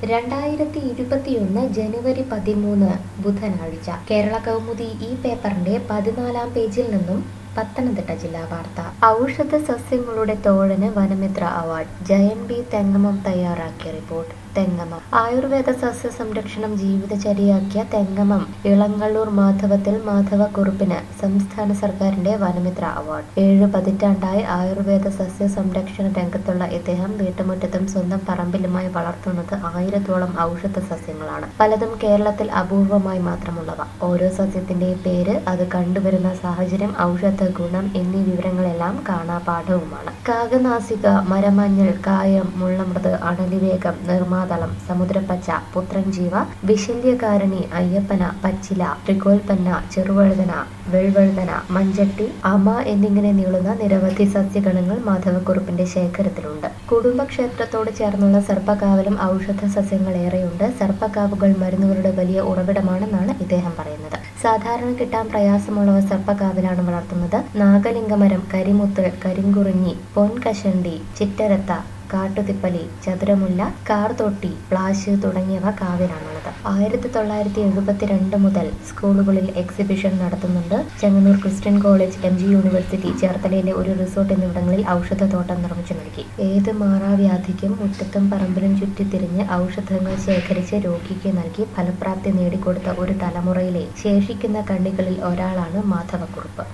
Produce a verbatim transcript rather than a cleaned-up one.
രണ്ടായിരത്തി ഇരുപത്തിയൊന്ന് ജനുവരി പതിമൂന്ന് ബുധനാഴ്ച കേരള കൗമുദി ഈ പേപ്പറിന്റെ പതിനാലാം പേജിൽ നിന്നും പത്തനംതിട്ട ജില്ലാ വാർത്ത. ഔഷധ സസ്യങ്ങളുടെ തോഴന് വനമിത്ര അവാർഡ്. ജയൻ ബി തെങ്ങമം തയ്യാറാക്കിയ റിപ്പോർട്ട്. തെങ്ങമം ആയുർവേദ സസ്യ സംരക്ഷണം ജീവിതചര്യയാക്കിയ തെങ്ങമം ഇളങ്ങള്ളൂർ മാധവത്തിൽ മാധവക്കുറുപ്പിന് സംസ്ഥാന സർക്കാരിന്റെ വനമിത്ര അവാർഡ്. ഏഴ് പതിറ്റാണ്ടായി ആയുർവേദ സസ്യ സംരക്ഷണ രംഗത്തുള്ള ഇദ്ദേഹം വീട്ടുമുറ്റത്തും സ്വന്തം പറമ്പിലുമായി വളർത്തുന്നത് ആയിരത്തോളം ഔഷധ സസ്യങ്ങളാണ്. പലതും കേരളത്തിൽ അപൂർവമായി മാത്രമുള്ളവ. ഓരോ സസ്യത്തിന്റെയും പേര്, അത് കണ്ടുവരുന്ന സാഹചര്യം, ഔഷധ ഗുണം എന്നീ വിവരങ്ങളെല്ലാം കാണാപാഠവുമാണ്. കാകനാസിക, മരമഞ്ഞൾ, കായം, മുള്ളമൃത്, അണലിവേഗം, നിർമാതളം, സമുദ്രപ്പച്ച, പുത്രൻജീവ, വിശല്യകാരിണി, അയ്യപ്പന, പച്ചില, ത്രികോൽപ്പന്ന, ചെറുവഴുതന, വെൾവഴുതന, മഞ്ചട്ടി, അമ എന്നിങ്ങനെ നീളുന്ന നിരവധി സസ്യഗണങ്ങൾ മാധവക്കുറുപ്പിന്റെ ശേഖരത്തിലുണ്ട്. കുടുംബക്ഷേത്രത്തോട് ചേർന്നുള്ള സർപ്പക്കാവിലും ഔഷധ സസ്യങ്ങൾ ഏറെയുണ്ട്. സർപ്പക്കാവുകൾ മരുന്നുകളുടെ വലിയ ഉറവിടമാണെന്നാണ് ഇദ്ദേഹം പറയുന്നത്. സാധാരണ കിട്ടാൻ പ്രയാസമുള്ളവ സർപ്പക്കാവിലാണ് വളർത്തുന്നത്. നാഗലിംഗമരം, കരിമുത്തൽ, കരിങ്കുറിഞ്ഞി, പൊൻകശണ്ടി, ചിറ്റരത്ത, കാട്ടുതിപ്പലി, ചതുരമുല്ല, കാർതൊട്ടി, പ്ലാശ് തുടങ്ങിയവ കാവിലാണുള്ളത്. ആയിരത്തി തൊള്ളായിരത്തി എഴുപത്തിരണ്ട് മുതൽ സ്കൂളുകളിൽ എക്സിബിഷൻ നടത്തുന്നുണ്ട്. Chengannur Christian college, M G university, ചേർത്തലയിലെ ഒരു റിസോർട്ട് എന്നിവിടങ്ങളിൽ ഔഷധത്തോട്ടം നിർമ്മിച്ചു നൽകി. ഏത് മാറാവ്യാധിക്കും മുറ്റത്തും പറമ്പിലും ചുറ്റിത്തിരിഞ്ഞ് ഔഷധങ്ങൾ ശേഖരിച്ച് രോഗിക്ക് നൽകി ഫലപ്രാപ്തി നേടിക്കൊടുത്ത ഒരു തലമുറയിലെ ശേഷിക്കുന്ന കണ്ണികളിൽ ഒരാളാണ് മാധവക്കുറുപ്പ്.